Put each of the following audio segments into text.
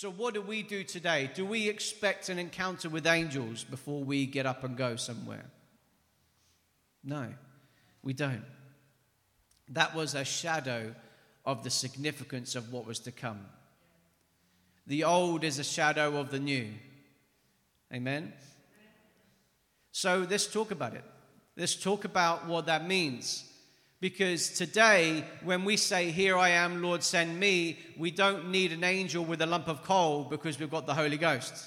So what do we do today? Do we expect an encounter with angels before we get up and go somewhere? No, we don't. That was a shadow of the significance of what was to come. The old is a shadow of the new. Amen? So let's talk about it. Let's talk about what that means. Because today, when we say, "Here I am, Lord, send me," we don't need an angel with a lump of coal because we've got the Holy Ghost.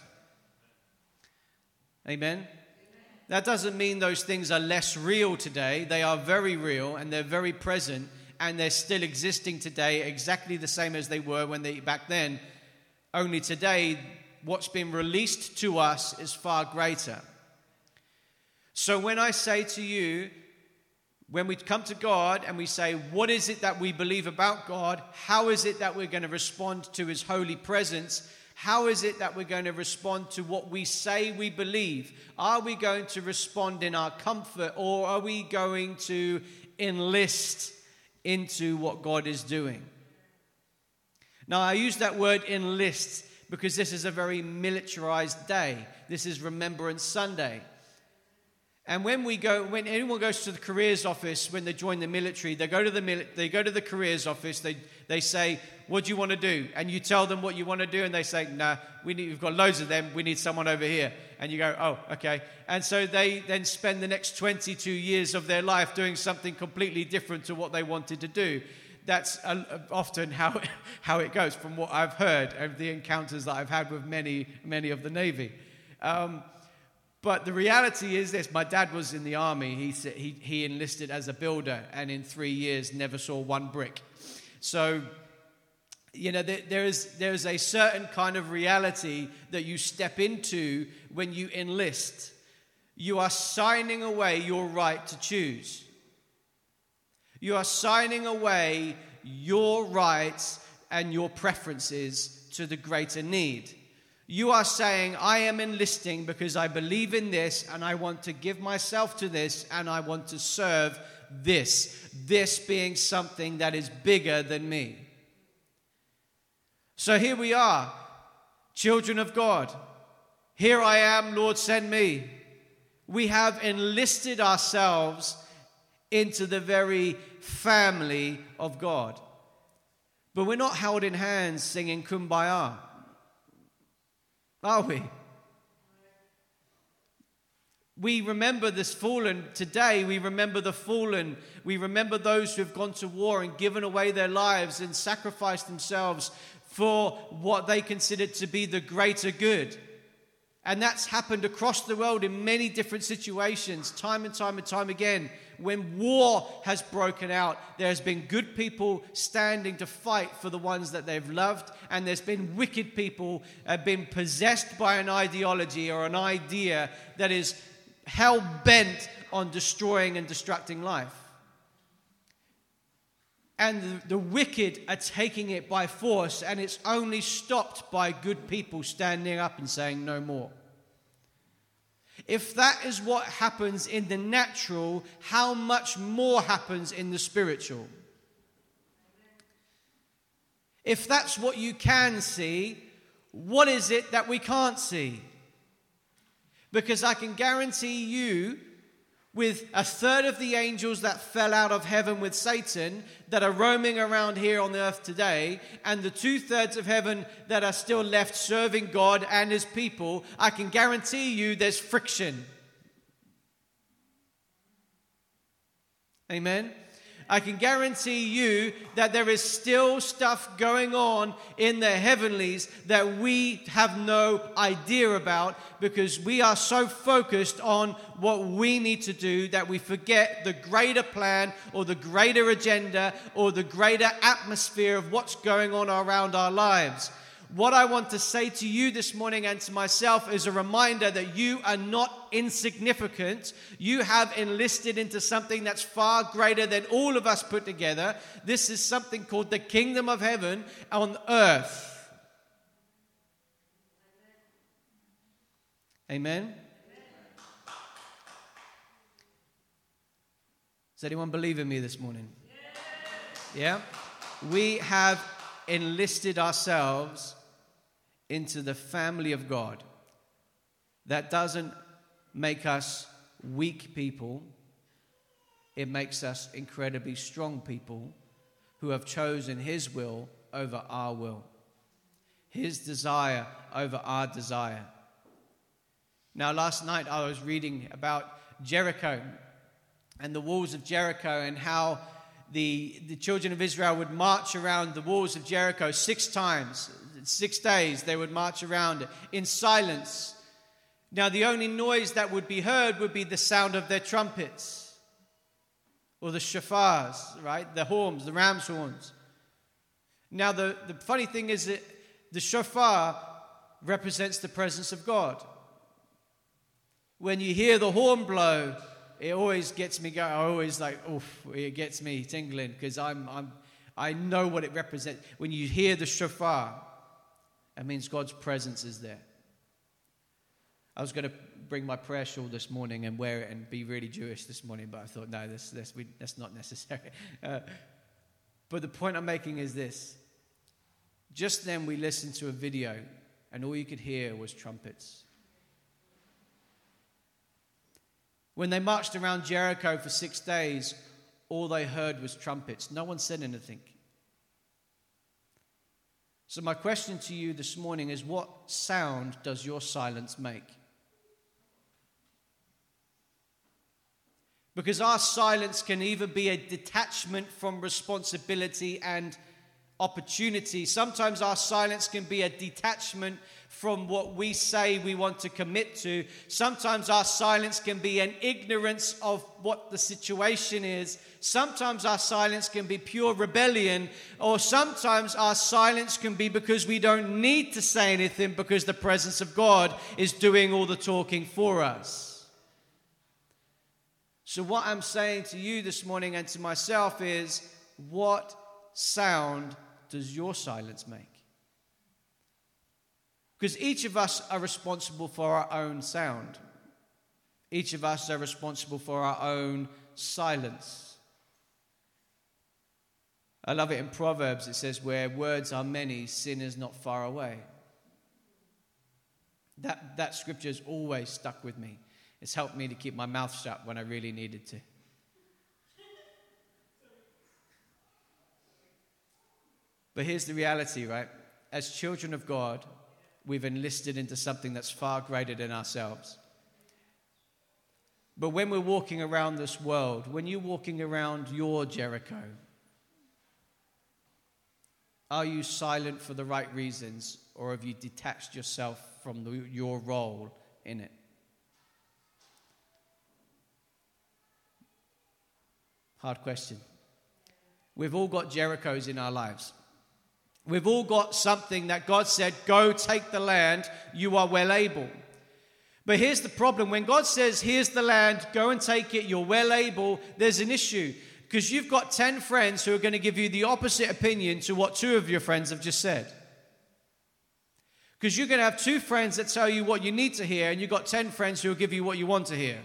Amen? That doesn't mean those things are less real today. They are very real and they're very present and they're still existing today exactly the same as they were back then. Only today, what's been released to us is far greater. So when I say to you, when we come to God and we say, what is it that we believe about God? How is it that we're going to respond to His holy presence? How is it that we're going to respond to what we say we believe? Are we going to respond in our comfort, or are we going to enlist into what God is doing? Now, I use that word enlist because this is a very militarized day. This is Remembrance Sunday. And when anyone goes to the careers office, when they join the military, they go to the careers office. They say, "What do you want to do?" And you tell them what you want to do, and they say, "Nah, we've got loads of them. We need someone over here." And you go, "Oh, okay." And so they then spend the next 22 years of their life doing something completely different to what they wanted to do. That's often how it goes, from what I've heard of the encounters that I've had with many of the Navy. But the reality is this: my dad was in the army. He enlisted as a builder, and in 3 years never saw one brick. So, there is a certain kind of reality that you step into when you enlist. You are signing away your right to choose. You are signing away your rights and your preferences to the greater need. You are saying, "I am enlisting because I believe in this, and I want to give myself to this, and I want to serve this." This being something that is bigger than me. So here we are, children of God. "Here I am, Lord, send me." We have enlisted ourselves into the very family of God. But we're not held in hands singing Kumbaya. Are we? We remember this fallen today. We remember the fallen. We remember those who have gone to war and given away their lives and sacrificed themselves for what they considered to be the greater good. And that's happened across the world in many different situations, time and time again. When war has broken out, there's been good people standing to fight for the ones that they've loved, and there's been wicked people have been possessed by an ideology or an idea that is hell-bent on destroying and destructing life. And the wicked are taking it by force, and it's only stopped by good people standing up and saying no more. If that is what happens in the natural, how much more happens in the spiritual? If that's what you can see, what is it that we can't see? Because I can guarantee you, with a third of the angels that fell out of heaven with Satan that are roaming around here on the earth today, and the 2/3 of heaven that are still left serving God and His people, I can guarantee you there's friction. Amen? I can guarantee you that there is still stuff going on in the heavenlies that we have no idea about, because we are so focused on what we need to do that we forget the greater plan or the greater agenda or the greater atmosphere of what's going on around our lives. What I want to say to you this morning and to myself is a reminder that you are not insignificant. You have enlisted into something that's far greater than all of us put together. This is something called the kingdom of heaven on earth. Amen? Does anyone believe in me this morning? Yeah? We have enlisted ourselves into the family of God, that doesn't make us weak people. It makes us incredibly strong people who have chosen His will over our will, His desire over our desire. Now, last night I was reading about Jericho and the walls of Jericho, and how the children of Israel would march around the walls of Jericho 6 times. 6 days they would march around it in silence. Now, the only noise that would be heard would be the sound of their trumpets or the shofars, right? The horns, the ram's horns. Now, the funny thing is that the shofar represents the presence of God. When you hear the horn blow, it always gets me going. I always it gets me tingling, because I know what it represents. When you hear the shofar, that means God's presence is there. I was going to bring my prayer shawl this morning and wear it and be really Jewish this morning, but I thought, no, that's not necessary. But the point I'm making is this. Just then we listened to a video, and all you could hear was trumpets. When they marched around Jericho for 6 days, all they heard was trumpets. No one said anything. So my question to you this morning is, what sound does your silence make? Because our silence can either be a detachment from responsibility and opportunity. Sometimes our silence can be a detachment from what we say we want to commit to. Sometimes our silence can be an ignorance of what the situation is. Sometimes our silence can be pure rebellion, or sometimes our silence can be because we don't need to say anything because the presence of God is doing all the talking for us. So what I'm saying to you this morning and to myself is, what sound does your silence make? Because each of us are responsible for our own sound. Each of us are responsible for our own silence. I love it in Proverbs. It says, where words are many, sin is not far away. That scripture has always stuck with me. It's helped me to keep my mouth shut when I really needed to. But here's the reality, right? As children of God, we've enlisted into something that's far greater than ourselves. But when we're walking around this world, when you're walking around your Jericho, are you silent for the right reasons, or have you detached yourself from your role in it? Hard question. We've all got Jerichos in our lives. We've all got something that God said, go take the land, you are well able. But here's the problem. When God says, here's the land, go and take it, you're well able, there's an issue. Because you've got 10 friends who are going to give you the opposite opinion to what 2 of your friends have just said. Because you're going to have 2 friends that tell you what you need to hear, and you've got 10 friends who will give you what you want to hear.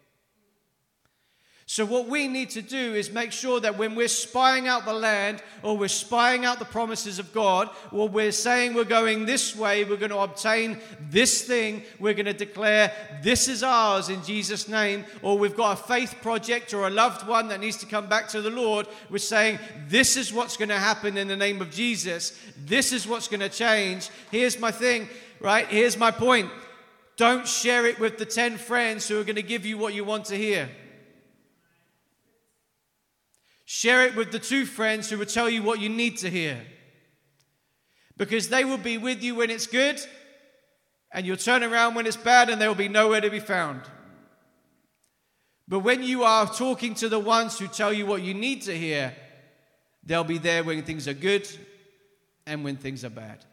So what we need to do is make sure that when we're spying out the land, or we're spying out the promises of God, or we're saying we're going this way, we're going to obtain this thing, we're going to declare this is ours in Jesus' name, or we've got a faith project or a loved one that needs to come back to the Lord, we're saying this is what's going to happen in the name of Jesus. This is what's going to change. Here's my thing, right? Here's my point. Don't share it with the 10 friends who are going to give you what you want to hear. Share it with the 2 friends who will tell you what you need to hear. Because they will be with you when it's good, and you'll turn around when it's bad, and they will be nowhere to be found. But when you are talking to the ones who tell you what you need to hear, they'll be there when things are good and when things are bad.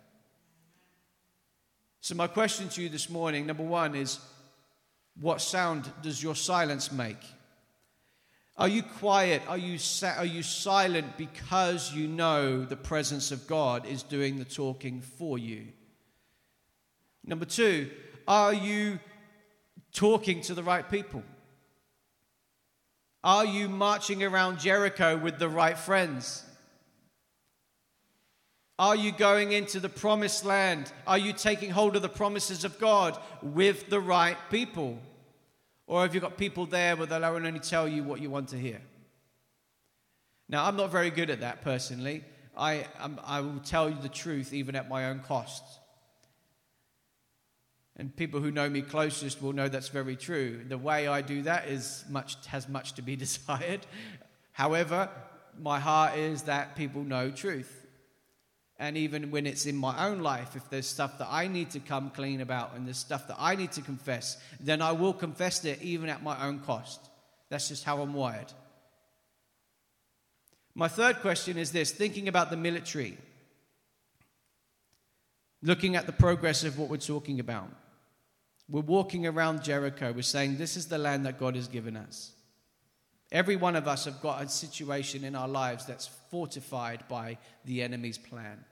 So my question to you this morning, number 1, is what sound does your silence make? Are you quiet? Are you silent because you know the presence of God is doing the talking for you? Number 2, are you talking to the right people? Are you marching around Jericho with the right friends? Are you going into the promised land? Are you taking hold of the promises of God with the right people? Or have you got people there where they'll only tell you what you want to hear? Now, I'm not very good at that personally. I will tell you the truth even at my own cost. And people who know me closest will know that's very true. The way I do that has much to be desired. However, my heart is that people know truth. And even when it's in my own life, if there's stuff that I need to come clean about and there's stuff that I need to confess, then I will confess it even at my own cost. That's just how I'm wired. My third question is this, thinking about the military, looking at the progress of what we're talking about. We're walking around Jericho. We're saying this is the land that God has given us. Every one of us have got a situation in our lives that's fortified by the enemy's plan.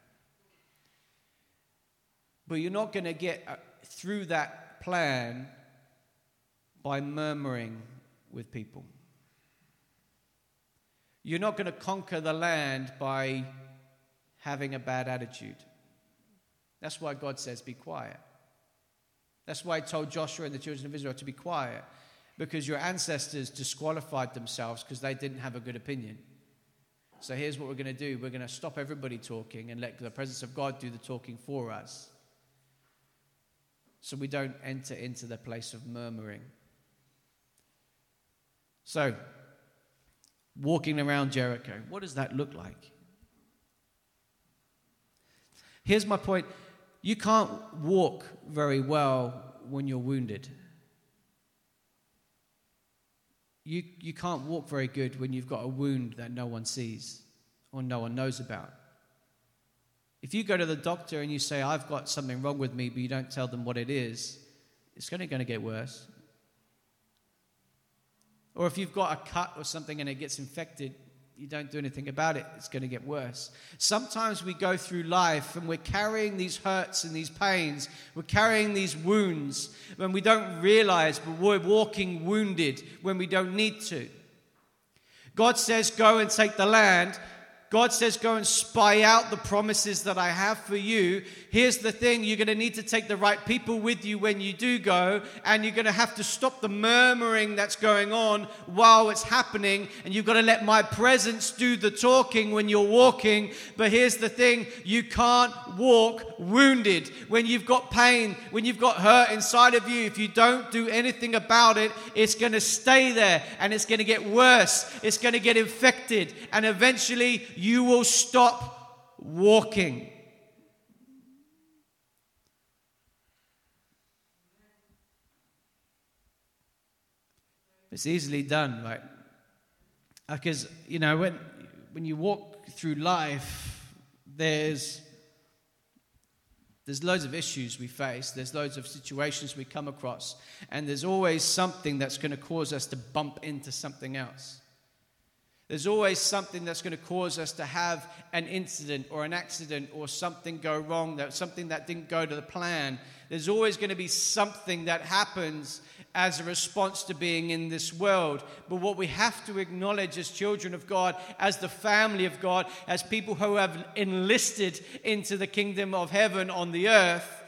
But you're not going to get through that plan by murmuring with people. You're not going to conquer the land by having a bad attitude. That's why God says, be quiet. That's why He told Joshua and the children of Israel to be quiet, because your ancestors disqualified themselves because they didn't have a good opinion. So here's what we're going to do. We're going to stop everybody talking and let the presence of God do the talking for us, so we don't enter into the place of murmuring. So, walking around Jericho, what does that look like? Here's my point. You can't walk very well when you're wounded. You can't walk very good when you've got a wound that no one sees or no one knows about. If you go to the doctor and you say, I've got something wrong with me, but you don't tell them what it is, it's going to get worse. Or if you've got a cut or something and it gets infected, you don't do anything about it, it's going to get worse. Sometimes we go through life and we're carrying these hurts and these pains, we're carrying these wounds when we don't realize, but we're walking wounded when we don't need to. God says, go and take the land. God says, go and spy out the promises that I have for you. Here's the thing, you're going to need to take the right people with you when you do go, and you're going to have to stop the murmuring that's going on while it's happening, and you've got to let my presence do the talking when you're walking. But here's the thing, you can't walk wounded. When you've got pain, when you've got hurt inside of you, if you don't do anything about it, it's going to stay there, and it's going to get worse. It's going to get infected, and eventually you will stop walking. It's easily done, right? Because, when you walk through life, there's loads of issues we face. There's loads of situations we come across. And there's always something that's going to cause us to bump into something else. There's always something that's going to cause us to have an incident or an accident or something go wrong, something that didn't go to the plan. There's always going to be something that happens as a response to being in this world. But what we have to acknowledge as children of God, as the family of God, as people who have enlisted into the kingdom of heaven on the earth,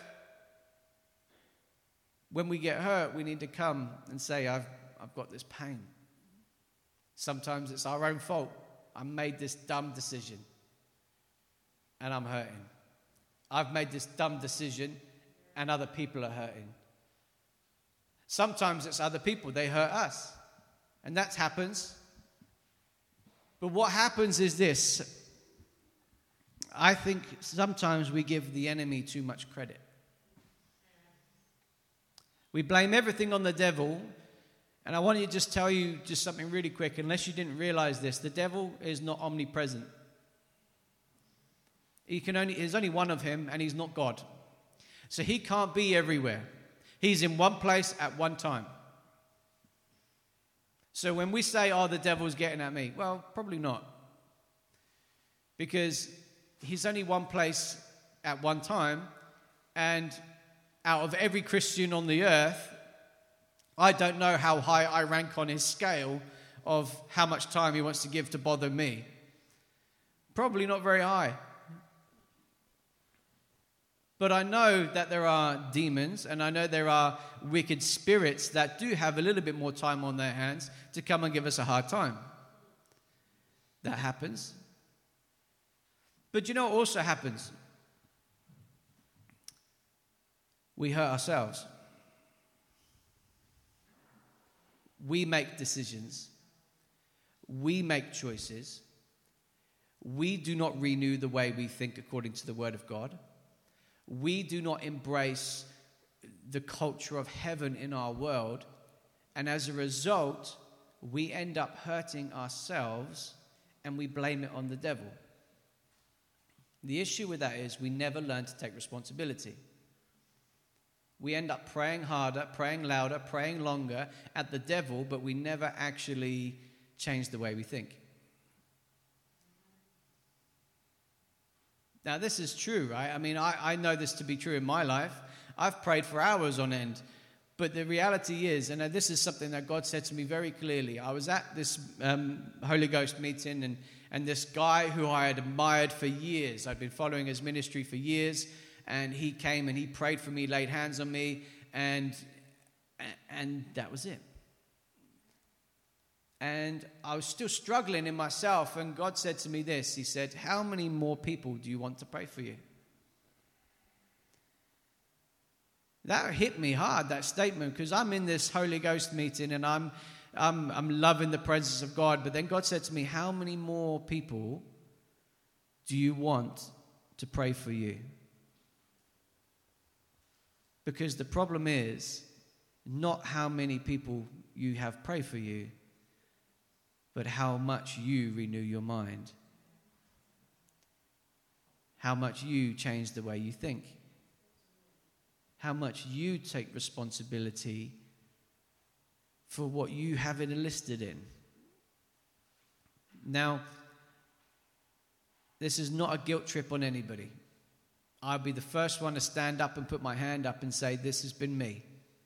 when we get hurt, we need to come and say, I've got this pain. Sometimes it's our own fault. I made this dumb decision and I'm hurting. I've made this dumb decision and other people are hurting. Sometimes it's other people, they hurt us. And that happens. But what happens is this. I think sometimes we give the enemy too much credit. We blame everything on the devil. And I want to just tell you just something really quick. Unless you didn't realize this, the devil is not omnipresent. There's only one of him, and he's not God. So he can't be everywhere. He's in one place at one time. So when we say, the devil's getting at me, well, probably not. Because he's only one place at one time, and out of every Christian on the earth, I don't know how high I rank on his scale of how much time he wants to give to bother me. Probably not very high. But I know that there are demons, and I know there are wicked spirits that do have a little bit more time on their hands to come and give us a hard time. That happens. But you know what also happens? We hurt ourselves. We make decisions. We make choices. We do not renew the way we think according to the Word of God. We do not embrace the culture of heaven in our world. And as a result, we end up hurting ourselves and we blame it on the devil. The issue with that is we never learn to take responsibility. We end up praying harder, praying louder, praying longer at the devil, but we never actually change the way we think. Now, this is true, right? I mean, I know this to be true in my life. I've prayed for hours on end. But the reality is, and this is something that God said to me very clearly. I was at this Holy Ghost meeting, and this guy who I had admired for years, I'd been following his ministry for years, and he came and he prayed for me, laid hands on me, and that was it. And I was still struggling in myself, and God said to me this. He said, how many more people do you want to pray for you? That hit me hard, that statement, because I'm in this Holy Ghost meeting, and I'm loving the presence of God. But then God said to me, how many more people do you want to pray for you? Because the problem is not how many people you have pray for you, but how much you renew your mind. How much you change the way you think. How much you take responsibility for what you have enlisted in. Now, this is not a guilt trip on anybody. I'll be the first one to stand up and put my hand up and say, this has been me.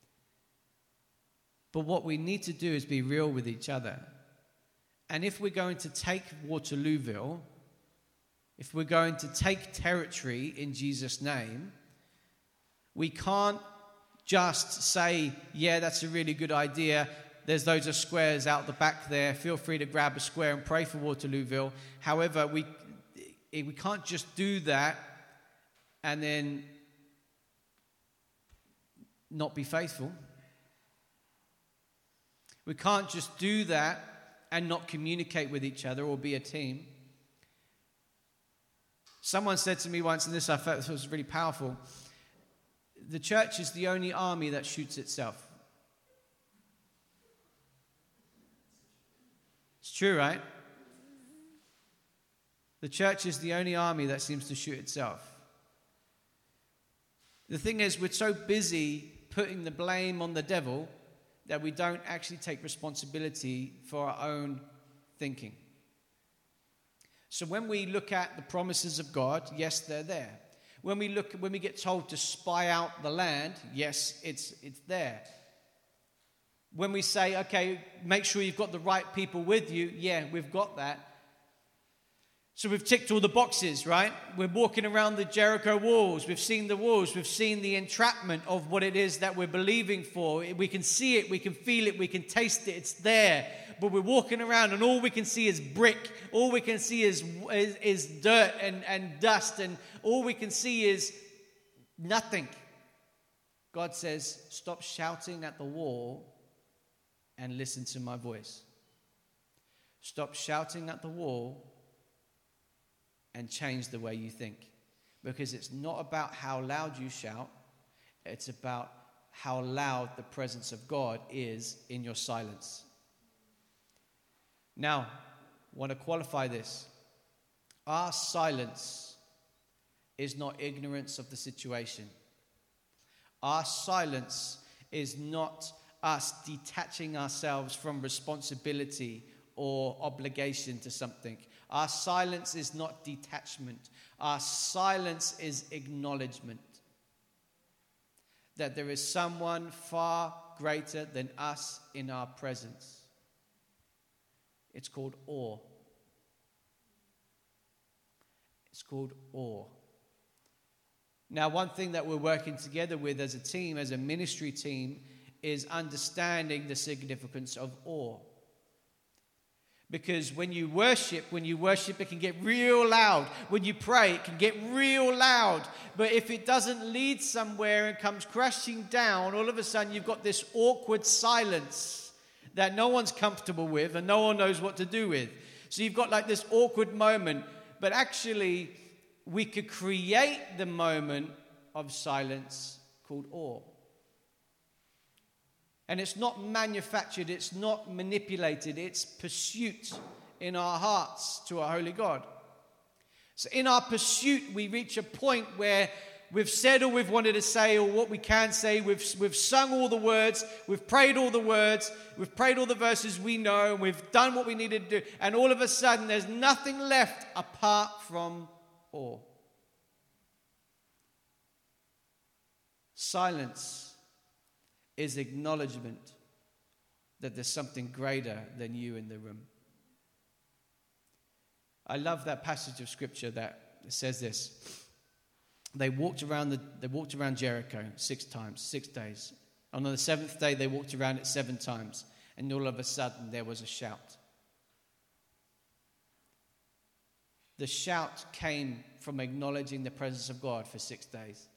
But what we need to do is be real with each other. And if we're going to take Waterlooville, if we're going to take territory in Jesus' name, we can't just say, yeah, that's a really good idea. There's loads of squares out the back there. Feel free to grab a square and pray for Waterlooville. However, we can't just do that and then not be faithful. We can't just do that and not communicate with each other or be a team. Someone said to me once, and this I felt was really powerful, the church is the only army that shoots itself. It's true, right? The church is the only army that seems to shoot itself. The thing is, we're so busy putting the blame on the devil that we don't actually take responsibility for our own thinking. So when we look at the promises of God, yes, they're there. When we get told to spy out the land, yes, it's there. When we say, okay, make sure you've got the right people with you, yeah, we've got that. So we've ticked all the boxes, right? We're walking around the Jericho walls. We've seen the walls. We've seen the entrapment of what it is that we're believing for. We can see it. We can feel it. We can taste it. It's there. But we're walking around and all we can see is brick. All we can see is dirt and dust. And all we can see is nothing. God says, stop shouting at the wall and listen to my voice. Stop shouting at the wall and change the way you think. Because it's not about how loud you shout. It's about how loud the presence of God is in your silence. Now, I want to qualify this. Our silence is not ignorance of the situation. Our silence is not us detaching ourselves from responsibility or obligation to something. Our silence is not detachment. Our silence is acknowledgement that there is someone far greater than us in our presence. It's called awe. It's called awe. Now, one thing that we're working together with as a team, as a ministry team, is understanding the significance of awe. Because when you worship, it can get real loud. When you pray, it can get real loud. But if it doesn't lead somewhere and comes crashing down, all of a sudden you've got this awkward silence that no one's comfortable with and no one knows what to do with. So you've got like this awkward moment. But actually, we could create the moment of silence called awe. And it's not manufactured, it's not manipulated, it's pursuit in our hearts to our holy God. So in our pursuit, we reach a point where we've said all we've wanted to say or what we can say, we've sung all the words, we've prayed all the words, we've prayed all the verses we know, and we've done what we needed to do, and all of a sudden there's nothing left apart from awe. Silence is acknowledgement that there's something greater than you in the room. I love that passage of scripture that says this. They walked around Jericho 6 times, 6 days. And on the 7th day, they walked around it 7 times. And all of a sudden, there was a shout. The shout came from acknowledging the presence of God for 6 days.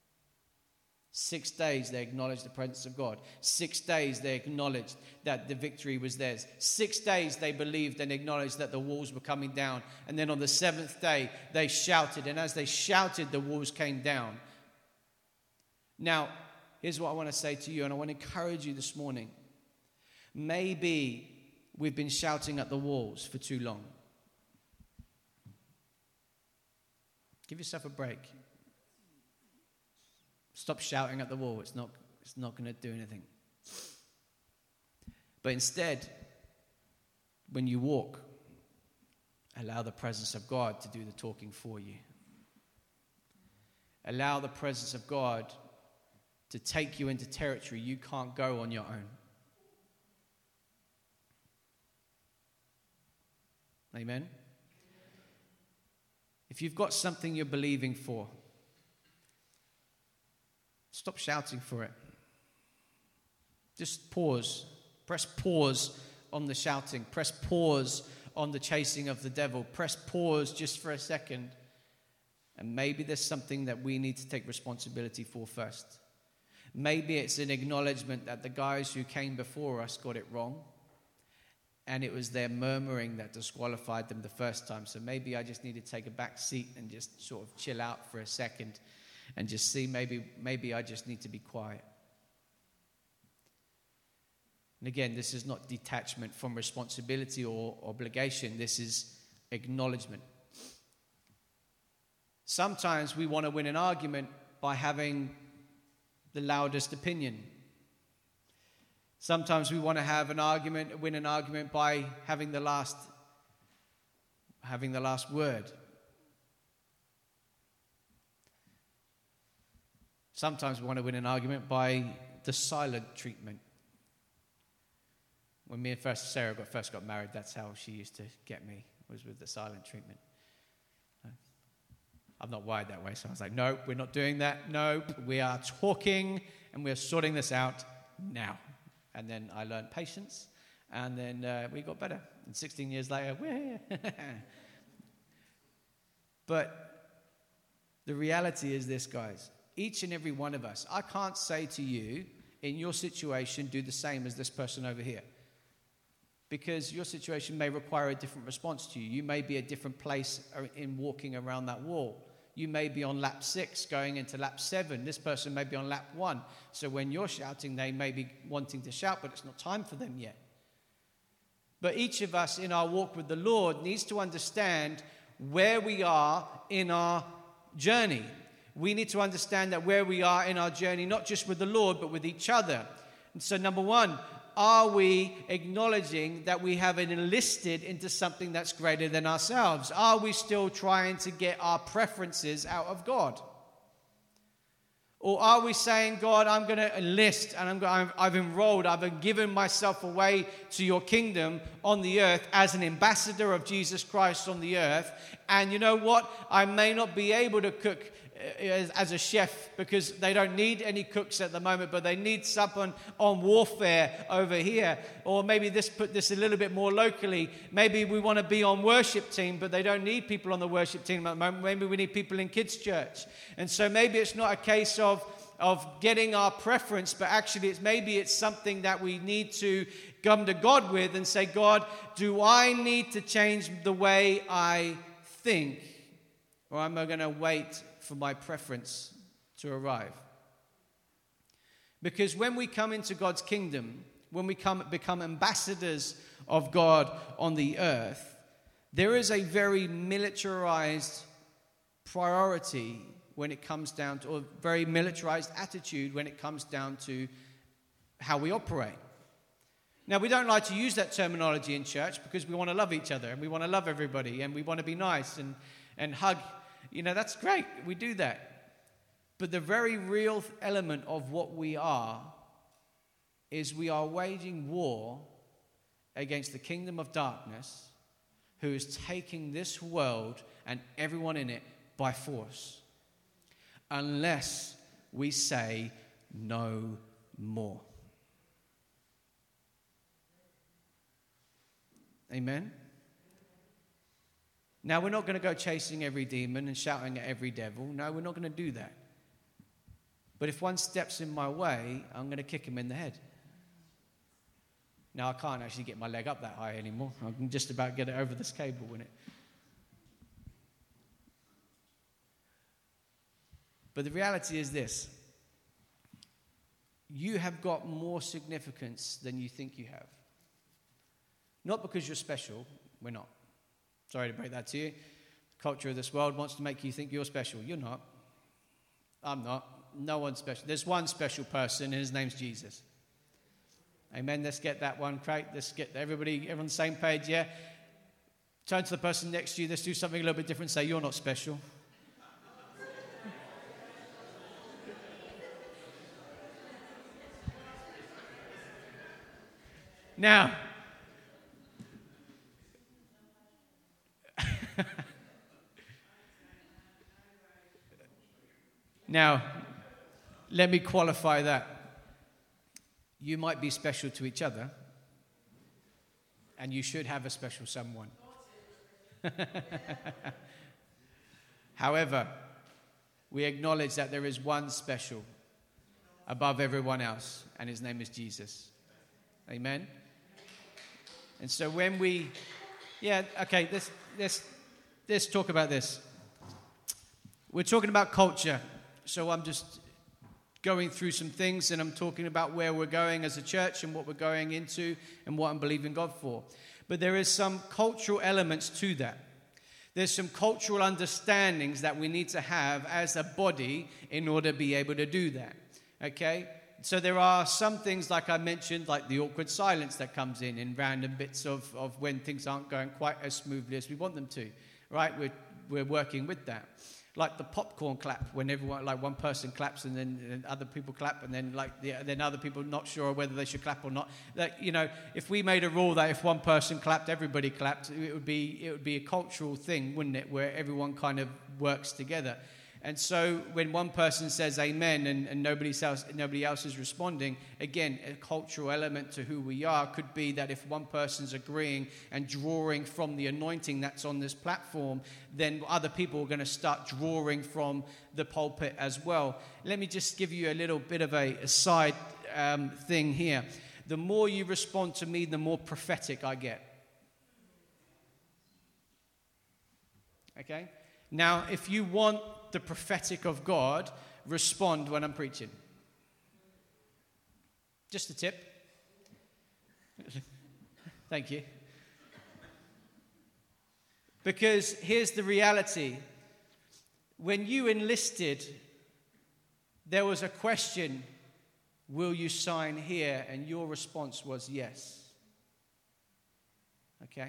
6 days they acknowledged the presence of God. 6 days they acknowledged that the victory was theirs. 6 days they believed and acknowledged that the walls were coming down. And then on the 7th day they shouted. And as they shouted, the walls came down. Now, here's what I want to say to you, and I want to encourage you this morning. Maybe we've been shouting at the walls for too long. Give yourself a break. Stop shouting at the wall. It's not going to do anything. But instead, when you walk, allow the presence of God to do the talking for you. Allow the presence of God to take you into territory you can't go on your own. Amen? If you've got something you're believing for, stop shouting for it. Just pause. Press pause on the shouting. Press pause on the chasing of the devil. Press pause just for a second. And maybe there's something that we need to take responsibility for first. Maybe it's an acknowledgement that the guys who came before us got it wrong. And it was their murmuring that disqualified them the first time. So maybe I just need to take a back seat and just sort of chill out for a second. And just see, maybe I just need to be quiet. And again, this is not detachment from responsibility or obligation. This is acknowledgement. Sometimes we want to win an argument by having the loudest opinion. Sometimes we want to win an argument by having the last word. Sometimes we want to win an argument by the silent treatment. When me and Sarah first got married, that's how she used to get me, was with the silent treatment. I'm not wired that way, so I was like, no, we're not doing that. No, we are talking and we're sorting this out now. And then I learned patience, and then we got better. And 16 years later, we're here. But the reality is this, guys. Each and every one of us, I can't say to you, in your situation, do the same as this person over here. Because your situation may require a different response to you. You may be a different place in walking around that wall. You may be on lap 6 going into lap 7. This person may be on lap 1. So when you're shouting, they may be wanting to shout, but it's not time for them yet. But each of us in our walk with the Lord needs to understand where we are in our journey. We need to understand that where we are in our journey, not just with the Lord, but with each other. And so number one, are we acknowledging that we have enlisted into something that's greater than ourselves? Are we still trying to get our preferences out of God? Or are we saying, God, I'm going to enlist and I've enrolled, I've given myself away to your kingdom on the earth as an ambassador of Jesus Christ on the earth. And you know what? I may not be able to cook as a chef because they don't need any cooks at the moment, but they need someone on warfare over here. Or maybe put this a little bit more locally. Maybe we want to be on worship team, but they don't need people on the worship team at the moment. Maybe we need people in kids' church. And so maybe it's not a case of getting our preference, but actually it's something that we need to come to God with and say, God, do I need to change the way I think? Or am I going to wait for my preference to arrive? Because when we come into God's kingdom, when we become ambassadors of God on the earth, there is a very militarized priority when it comes down to, or very militarized attitude when it comes down to how we operate. Now, we don't like to use that terminology in church because we want to love each other and we want to love everybody and we want to be nice and hug. That's great. We do that. But the very real element of what we are is we are waging war against the kingdom of darkness who is taking this world and everyone in it by force. Unless we say no more. Amen? Now, we're not going to go chasing every demon and shouting at every devil. No, we're not going to do that. But if one steps in my way, I'm going to kick him in the head. Now, I can't actually get my leg up that high anymore. I can just about get it over this cable in it. But the reality is this. You have got more significance than you think you have. Not because you're special. We're not. Sorry to break that to you. The culture of this world wants to make you think you're special. You're not. I'm not. No one's special. There's one special person, and his name's Jesus. Amen. Let's get that one right. Let's get everybody on the same page, yeah? Turn to the person next to you. Let's do something a little bit different. Say, you're not special. Now, let me qualify that. You might be special to each other, and you should have a special someone. However, we acknowledge that there is one special above everyone else, and his name is Jesus. Amen? And so when let's talk about this. We're talking about culture. So I'm just going through some things and I'm talking about where we're going as a church and what we're going into and what I'm believing God for. But there is some cultural elements to that. There's some cultural understandings that we need to have as a body in order to be able to do that. Okay? So there are some things, like I mentioned, like the awkward silence that comes in random bits of when things aren't going quite as smoothly as we want them to. Right? We're working with that. Like the popcorn clap, when everyone, like one person claps and then other people clap, and then then other people not sure whether they should clap or not. If we made a rule that if one person clapped, everybody clapped, it would be a cultural thing, wouldn't it? Where everyone kind of works together. And so when one person says amen and nobody else is responding, again, a cultural element to who we are could be that if one person's agreeing and drawing from the anointing that's on this platform, then other people are going to start drawing from the pulpit as well. Let me just give you a little bit of a side thing here. The more you respond to me, the more prophetic I get. Okay? Now, if you want the prophetic of God, respond when I'm preaching. Just a tip. Thank you. Because here's the reality. When you enlisted, there was a question, will you sign here? And your response was yes. Okay?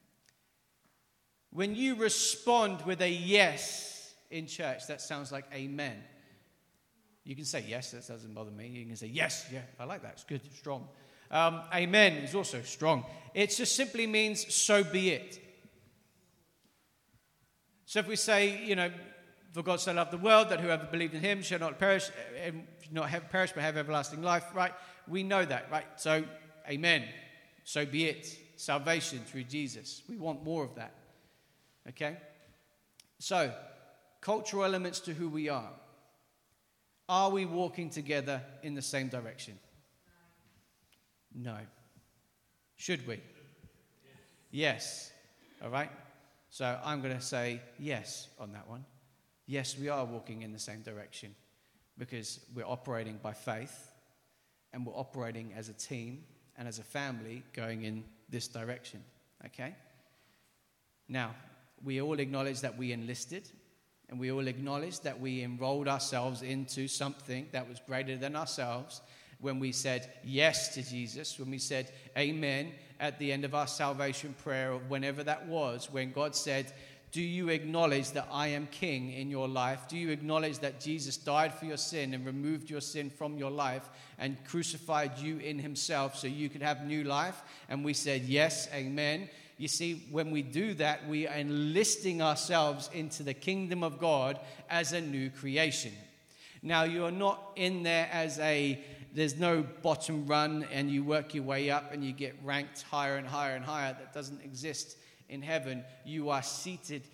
When you respond with a yes in church, that sounds like amen. You can say yes, that doesn't bother me. You can say yes, yeah, I like that, it's good, strong. Amen is also strong. It just simply means so be it. So if we say, For God so loved the world that whoever believed in him shall not perish, but have everlasting life, right? We know that, right? So, amen. So be it. Salvation through Jesus. We want more of that. Okay? So, cultural elements to who we are. Are we walking together in the same direction? No. Should we? Yes. All right? So I'm going to say yes on that one. Yes, we are walking in the same direction because we're operating by faith and we're operating as a team and as a family going in this direction. Okay? Now, we all acknowledge that we enlisted and we all acknowledge that we enrolled ourselves into something that was greater than ourselves when we said yes to Jesus, when we said amen at the end of our salvation prayer or whenever that was, when God said, do you acknowledge that I am king in your life? Do you acknowledge that Jesus died for your sin and removed your sin from your life and crucified you in himself so you could have new life? And we said, yes, amen. You see, when we do that, we are enlisting ourselves into the kingdom of God as a new creation. Now, you are not in there as there's no bottom run and you work your way up and you get ranked higher and higher and higher. That doesn't exist in heaven. You are seated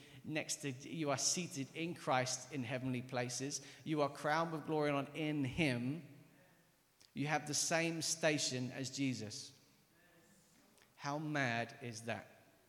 in Christ in heavenly places. You are crowned with glory in him. You have the same station as Jesus. How mad is that?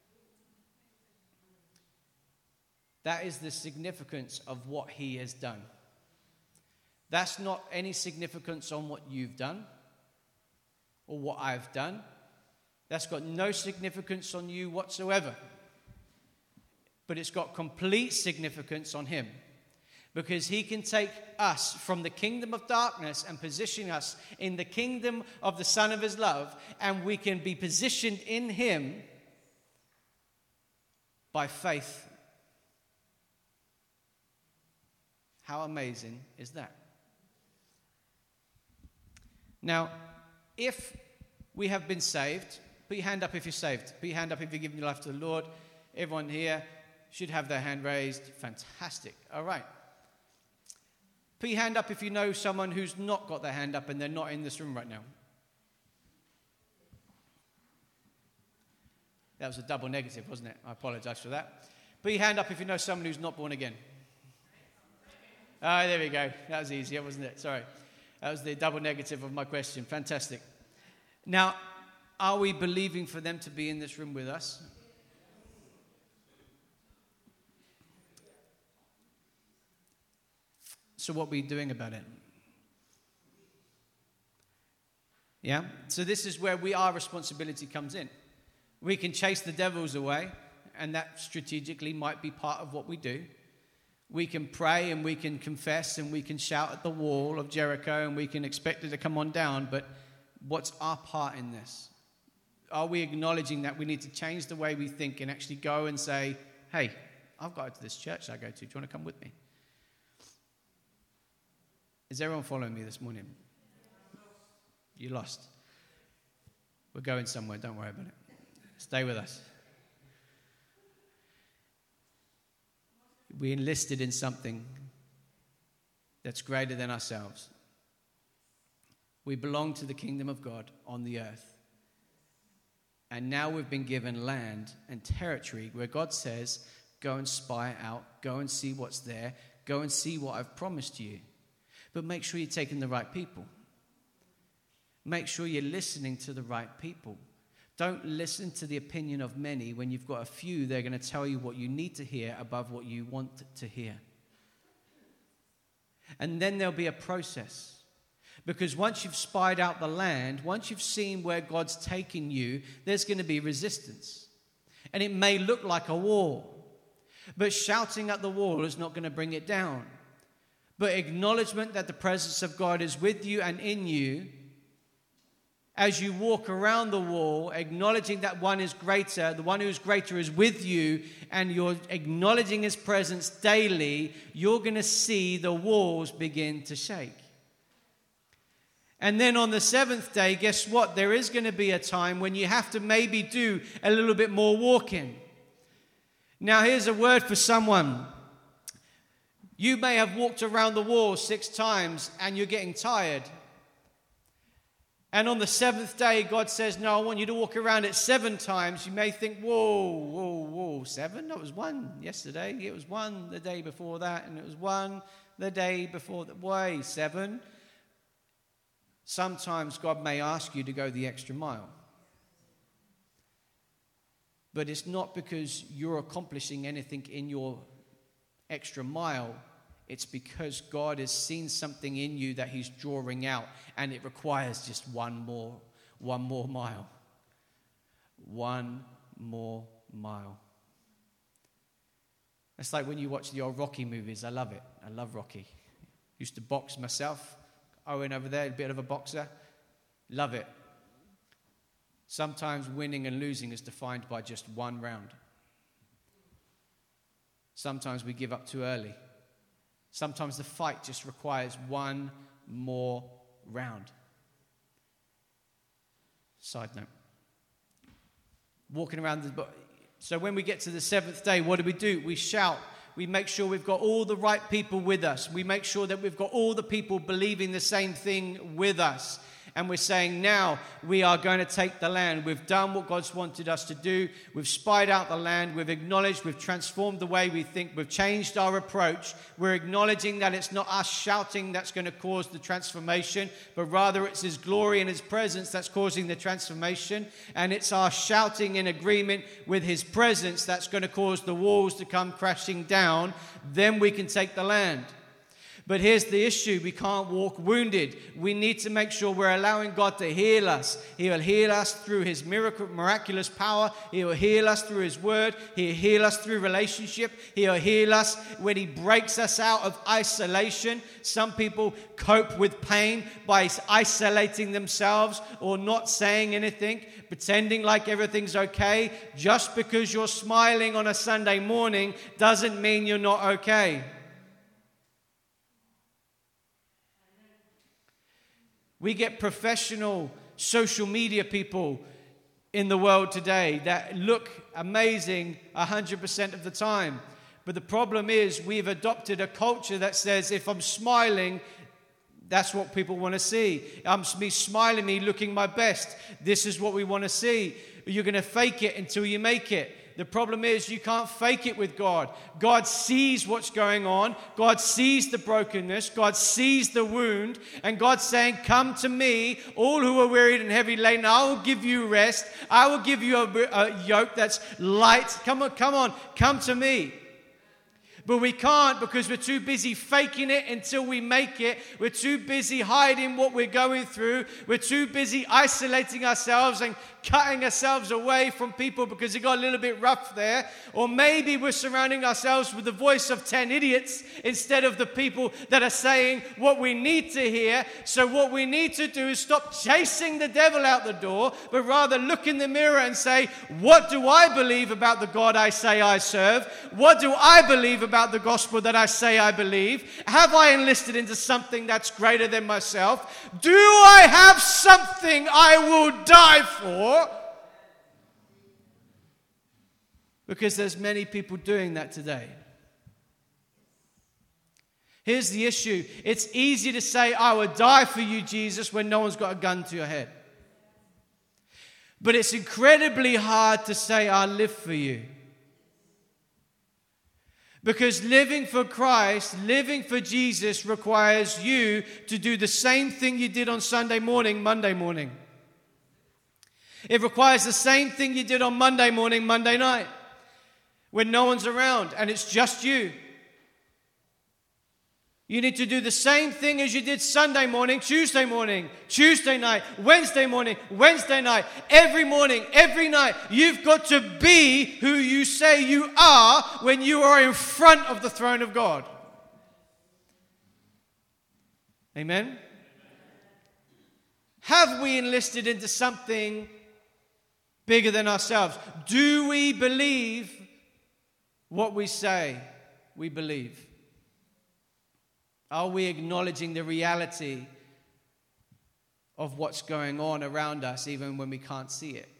That is the significance of what he has done. That's not any significance on what you've done or what I've done. That's got no significance on you whatsoever. But it's got complete significance on him. Because he can take us from the kingdom of darkness and position us in the kingdom of the Son of his love. And we can be positioned in him by faith. How amazing is that? Now, if we have been saved, put your hand up if you're saved. Put your hand up if you're giving your life to the Lord. Everyone here should have their hand raised. Fantastic. All right. Put your hand up if you know someone who's not got their hand up and they're not in this room right now. That was a double negative, wasn't it? I apologize for that. Put your hand up if you know someone who's not born again. There we go. That was easier, wasn't it? Sorry. That was the double negative of my question. Fantastic. Now, are we believing for them to be in this room with us? So what are we doing about it? Yeah? So this is where our responsibility comes in. We can chase the devils away, and that strategically might be part of what we do. We can pray and we can confess and we can shout at the wall of Jericho and we can expect it to come on down, but what's our part in this? Are we acknowledging that we need to change the way we think and actually go and say, hey, I've got to this church I go to. Do you want to come with me? Is everyone following me this morning? You lost. We're going somewhere. Don't worry about it. Stay with us. We enlisted in something that's greater than ourselves. We belong to the kingdom of God on the earth. And now we've been given land and territory where God says, go and spy out, go and see what's there, go and see what I've promised you. But make sure you're taking the right people. Make sure you're listening to the right people. Don't listen to the opinion of many when you've got a few. They're going to tell you what you need to hear above what you want to hear. And then there'll be a process. Because once you've spied out the land, once you've seen where God's taking you, there's going to be resistance. And it may look like a wall. But shouting at the wall is not going to bring it down. But acknowledgement that the presence of God is with you and in you, as you walk around the wall, acknowledging that one is greater, the one who is greater is with you, and you're acknowledging his presence daily, you're going to see the walls begin to shake. And then on the seventh day, guess what? There is going to be a time when you have to maybe do a little bit more walking. Now, here's a word for someone. You may have walked around the wall 6 times and you're getting tired. And on the 7th day, God says, no, I want you to walk around it 7 times. You may think, whoa, 7? That was 1 yesterday. It was 1 the day before that, and it was 1 the day before that. Why 7? Sometimes God may ask you to go the extra mile. But it's not because you're accomplishing anything in your extra mile. It's because God has seen something in you that he's drawing out, and it requires just one more mile. 1 more mile. It's like when you watch the old Rocky movies. I love it. I love Rocky. Used to box myself. Owen over there, a bit of a boxer. Love it. Sometimes winning and losing is defined by just 1 round. Sometimes we give up too early. Sometimes the fight just requires 1 more round. Side note. Walking around so when we get to the 7th day, what do? We shout. We make sure we've got all the right people with us. We make sure that we've got all the people believing the same thing with us. And we're saying, now we are going to take the land. We've done what God's wanted us to do. We've spied out the land. We've acknowledged. We've transformed the way we think. We've changed our approach. We're acknowledging that it's not us shouting that's going to cause the transformation, but rather it's his glory and his presence that's causing the transformation. And it's our shouting in agreement with his presence that's going to cause the walls to come crashing down. Then we can take the land. But here's the issue. We can't walk wounded. We need to make sure we're allowing God to heal us. He will heal us through his miraculous power. He will heal us through his word. He'll heal us through relationship. He'll heal us when he breaks us out of isolation. Some people cope with pain by isolating themselves or not saying anything, pretending like everything's okay. Just because you're smiling on a Sunday morning doesn't mean you're not okay. We get professional social media people in the world today that look amazing 100% of the time. But the problem is we've adopted a culture that says if I'm smiling, that's what people want to see. Me smiling, me looking my best. This is what we want to see. You're going to fake it until you make it. The problem is you can't fake it with God. God sees what's going on. God sees the brokenness. God sees the wound. And God's saying, come to me, all who are wearied and heavy laden. I will give you rest. I will give you a yoke that's light. Come on, come to me. But we can't because we're too busy faking it until we make it. We're too busy hiding what we're going through. We're too busy isolating ourselves and cutting ourselves away from people because it got a little bit rough there. Or maybe we're surrounding ourselves with the voice of 10 idiots instead of the people that are saying what we need to hear. So what we need to do is stop chasing the devil out the door, but rather look in the mirror and say, what do I believe about the God I say I serve? What do I believe about the gospel that I say I believe? Have I enlisted into something that's greater than myself? Do I have something I will die for? Because there's many people doing that today. Here's the issue. It's easy to say, I would die for you, Jesus, when no one's got a gun to your head. But it's incredibly hard to say, I live for you. Because living for Christ, living for Jesus requires you to do the same thing you did on Sunday morning, Monday morning. It requires the same thing you did on Monday morning, Monday night, when no one's around and it's just you. You need to do the same thing as you did Sunday morning, Tuesday night, Wednesday morning, Wednesday night, every morning, every night. You've got to be who you say you are when you are in front of the throne of God. Amen? Have we enlisted into something bigger than ourselves? Do we believe what we say we believe? Are we acknowledging the reality of what's going on around us even when we can't see it?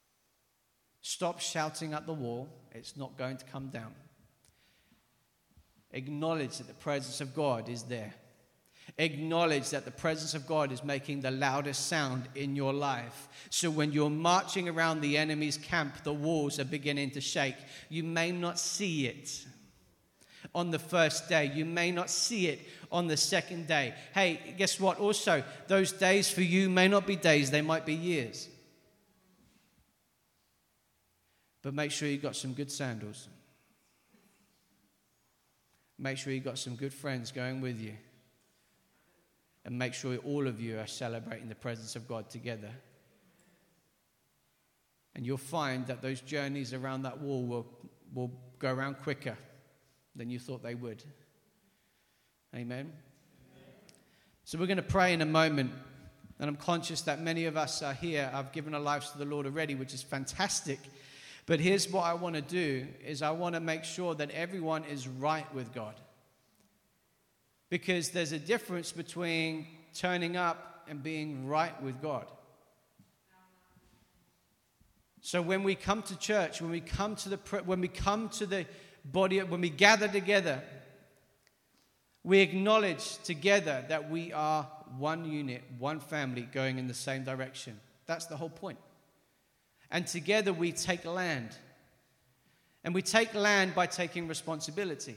Stop shouting at the wall. It's not going to come down. Acknowledge that the presence of God is there. Acknowledge that the presence of God is making the loudest sound in your life. So when you're marching around the enemy's camp, the walls are beginning to shake. You may not see it on the first day. You may not see it on the second day. Hey, guess what? Also, those days for you may not be days, they might be years. But make sure you've got some good sandals. Make sure you've got some good friends going with you. And make sure all of you are celebrating the presence of God together. And you'll find that those journeys around that wall will go around quicker than you thought they would. Amen? So we're going to pray in a moment. And I'm conscious that many of us are here, have given our lives to the Lord already, which is fantastic. But here's what I want to do, is I want to make sure that everyone is right with God. Because there's a difference between turning up and being right with God. So when we come to church, when we come to the body, when we gather together, we acknowledge together that we are one unit, one family going in the same direction. That's the whole point. And together we take land. And we take land by taking responsibility.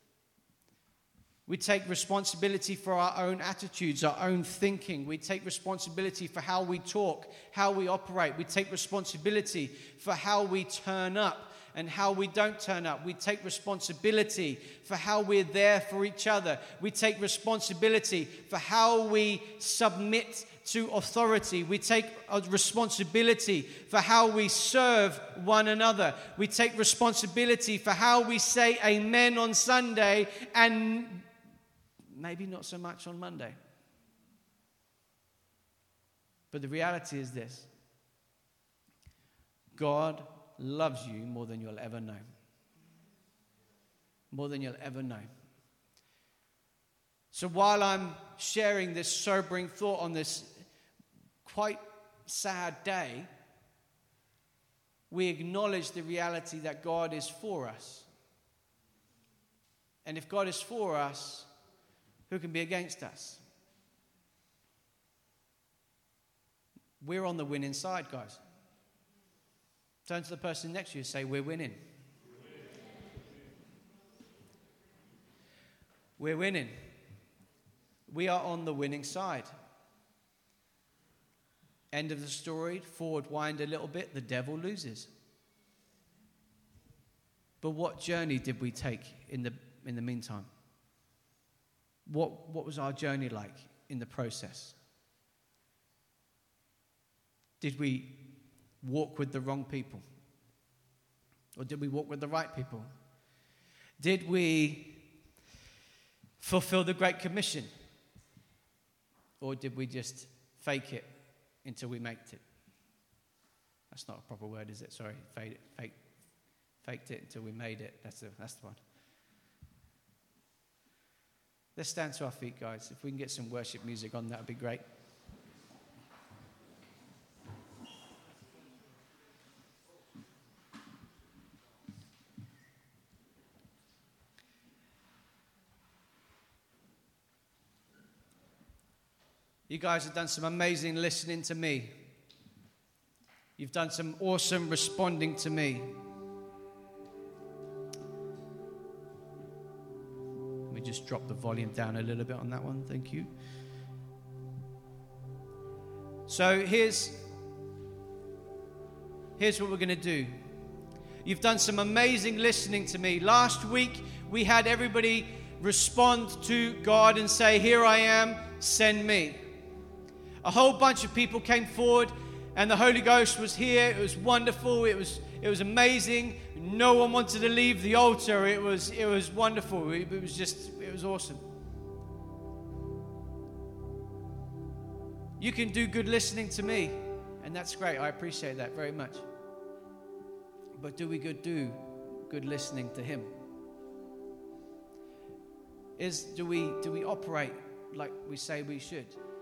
We take responsibility for our own attitudes, our own thinking. We take responsibility for how we talk, how we operate. We take responsibility for how we turn up and how we don't turn up. We take responsibility for how we're there for each other. We take responsibility for how we submit to authority. We take a responsibility for how we serve one another. We take responsibility for how we say amen on Sunday and maybe not so much on Monday. But the reality is this: God loves you more than you'll ever know. More than you'll ever know. So while I'm sharing this sobering thought on this quite sad day, we acknowledge the reality that God is for us. And if God is for us, who can be against us? We're on the winning side, guys. Turn to the person next to you and say, we're winning. We're winning. We are on the winning side. End of the story. Forward wind a little bit. The devil loses. But what journey did we take in the meantime? What was our journey like in the process? Did we walk with the wrong people? Or did we walk with the right people? Did we fulfill the Great Commission? Or did we just fake it until we made it? That's not a proper word, is it? Sorry, faked it until we made it. That's the one. Let's stand to our feet, guys. If we can get some worship music on, that would be great. You guys have done some amazing listening to me. You've done some awesome responding to me. Let me just drop the volume down a little bit on that one. Thank you. So here's what we're going to do. You've done some amazing listening to me. Last week, we had everybody respond to God and say, "Here I am, send me." A whole bunch of people came forward, and the Holy Ghost was here. It was wonderful. It was amazing. No one wanted to leave the altar. It was wonderful. It was awesome. You can do good listening to me, and that's great. I appreciate that very much. But do we do good listening to Him? Do we operate like we say we should?